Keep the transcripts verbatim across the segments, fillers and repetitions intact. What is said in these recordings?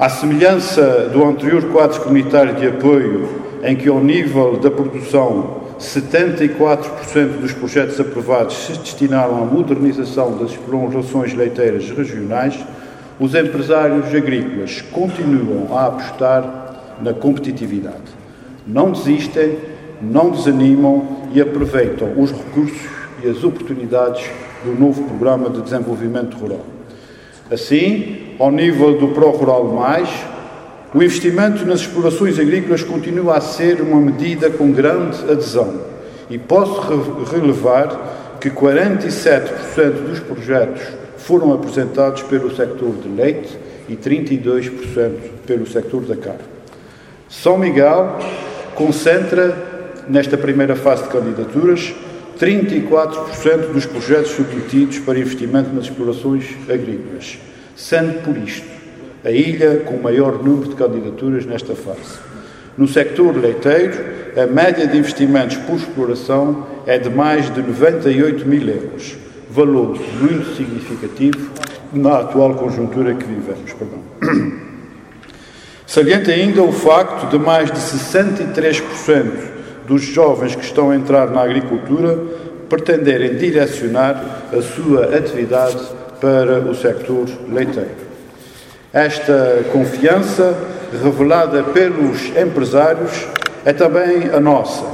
À semelhança do anterior quadro comunitário de apoio, em que ao nível da produção setenta e quatro por cento dos projetos aprovados se destinaram à modernização das prolongações leiteiras regionais, os empresários agrícolas continuam a apostar na competitividade. Não desistem, não desanimam e aproveitam os recursos e as oportunidades do novo Programa de Desenvolvimento Rural. Assim, ao nível do Pró-Rural Mais, o investimento nas explorações agrícolas continua a ser uma medida com grande adesão e posso re- relevar que quarenta e sete por cento dos projetos foram apresentados pelo sector de leite e trinta e dois por cento pelo sector da carne. São Miguel concentra, nesta primeira fase de candidaturas, trinta e quatro por cento dos projetos submetidos para investimento nas explorações agrícolas, sendo por isto a ilha com o maior número de candidaturas nesta fase. No sector leiteiro, a média de investimentos por exploração é de mais de noventa e oito mil euros, valor muito significativo na atual conjuntura que vivemos. Perdão. Salienta ainda o facto de mais de sessenta e três por cento dos jovens que estão a entrar na agricultura pretenderem direcionar a sua atividade para o sector leiteiro. Esta confiança, revelada pelos empresários, é também a nossa,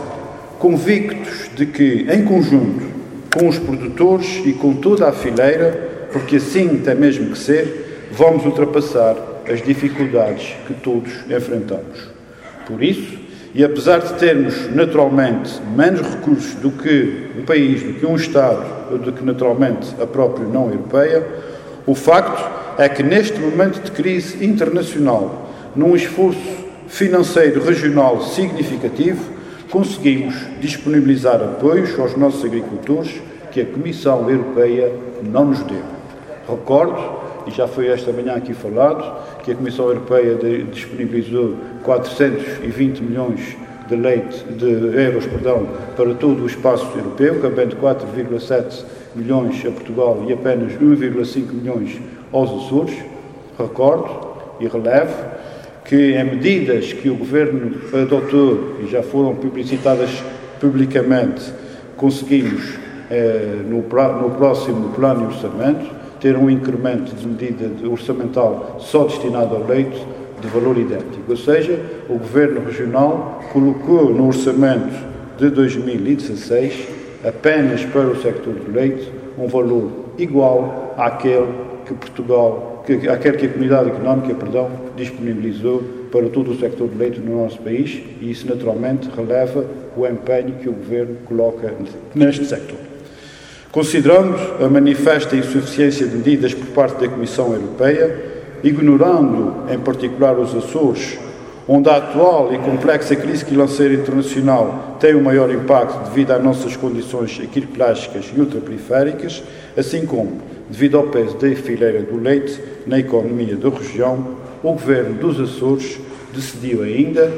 convictos de que, em conjunto com os produtores e com toda a fileira, porque assim tem mesmo que ser, vamos ultrapassar as dificuldades que todos enfrentamos. Por isso, e apesar de termos naturalmente menos recursos do que um país, do que um Estado, ou do que naturalmente a própria União Europeia, o facto é que neste momento de crise internacional, num esforço financeiro regional significativo, conseguimos disponibilizar apoios aos nossos agricultores que a Comissão Europeia não nos deu. Recordo, e já foi esta manhã aqui falado, que a Comissão Europeia disponibilizou quatrocentos e vinte milhões de, leite, de euros perdão, para todo o espaço europeu, cabendo quatro vírgula sete milhões a Portugal e apenas um vírgula cinco milhões aos Açores. Recordo e relevo que em medidas que o Governo adotou e já foram publicitadas publicamente, conseguimos, eh, no, no próximo plano de orçamento, ter um incremento de medida orçamental só destinado ao leite de valor idêntico. Ou seja, o Governo Regional colocou no orçamento de dois mil e dezasseis, apenas para o sector do leite, um valor igual àquele que Portugal, que, àquele que a Comunidade Económica, perdão, disponibilizou para todo o sector do leite no nosso país, e isso naturalmente releva o empenho que o Governo coloca neste sector. Considerando a manifesta insuficiência de medidas por parte da Comissão Europeia, ignorando em particular os Açores, onde a atual e complexa crise financeira internacional tem o maior impacto devido às nossas condições arquipelásticas e ultraperiféricas, assim como devido ao peso da fileira do leite na economia da região, o Governo dos Açores decidiu ainda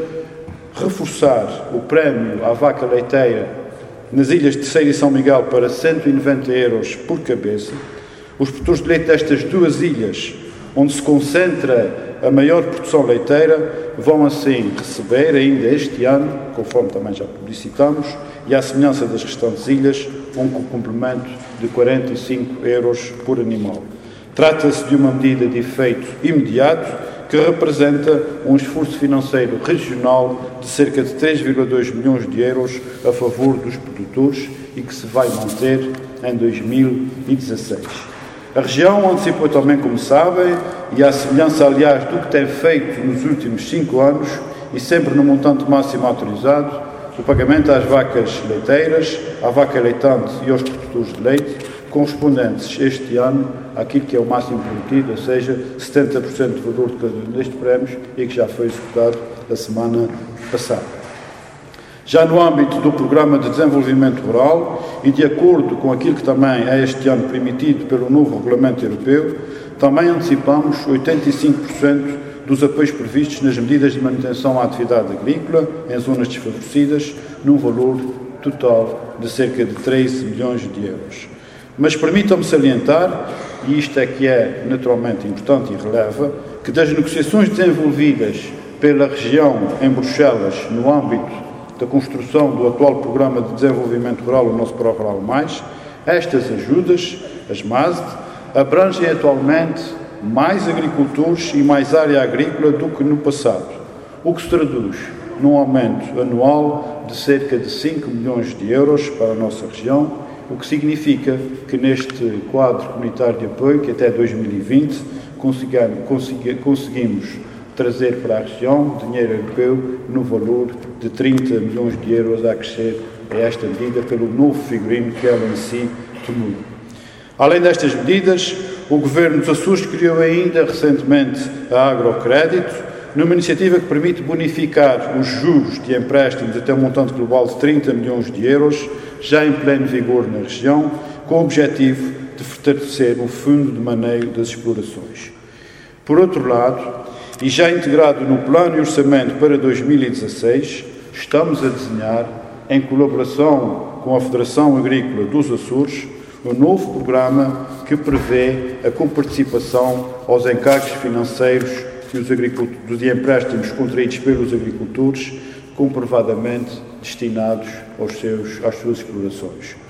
reforçar o prémio à vaca leiteira nas ilhas de Terceira e São Miguel para cento e noventa euros por cabeça. Os produtores de leite destas duas ilhas, onde se concentra a maior produção leiteira, vão assim receber ainda este ano, conforme também já publicitamos, e à semelhança das restantes ilhas, um complemento de quarenta e cinco euros por animal. Trata-se de uma medida de efeito imediato que representa um esforço financeiro regional de cerca de três vírgula dois milhões de euros a favor dos produtores e que se vai manter em dois mil e dezasseis. A região antecipou também, como sabem, e à semelhança, aliás, do que tem feito nos últimos cinco anos, e sempre no montante máximo autorizado, o pagamento às vacas leiteiras, à vaca leitante e aos produtores de leite, correspondentes este ano àquilo que é o máximo prometido, ou seja, setenta por cento do valor de cada um destes prémios, e que já foi executado a semana passada. Já no âmbito do Programa de Desenvolvimento Rural, e de acordo com aquilo que também é este ano permitido pelo novo Regulamento Europeu, também antecipamos oitenta e cinco por cento dos apoios previstos nas medidas de manutenção à atividade agrícola em zonas desfavorecidas, num valor total de cerca de treze milhões de euros. Mas permitam-me salientar, e isto é que é naturalmente importante e releva, que das negociações desenvolvidas pela região em Bruxelas, no âmbito da construção do atual Programa de Desenvolvimento Rural, o nosso Pro-Rural Mais, estas ajudas, as M A S D, abrangem atualmente mais agricultores e mais área agrícola do que no passado, o que se traduz num aumento anual de cerca de cinco milhões de euros para a nossa região, o que significa que neste quadro comunitário de apoio, que até dois mil e vinte conseguimos trazer para a região dinheiro europeu no valor de trinta milhões de euros a crescer a esta medida pelo novo figurino que ela em si tomou. Além destas medidas, o Governo dos Açores criou ainda recentemente a Agrocrédito, numa iniciativa que permite bonificar os juros de empréstimos até um montante global de trinta milhões de euros, já em pleno vigor na região, com o objetivo de fortalecer o fundo de maneio das explorações. Por outro lado, e já integrado no Plano e Orçamento para dois mil e dezasseis, estamos a desenhar, em colaboração com a Federação Agrícola dos Açores, um novo programa que prevê a comparticipação aos encargos financeiros que os agricultores, de empréstimos contraídos pelos agricultores, comprovadamente destinados aos seus, às suas explorações.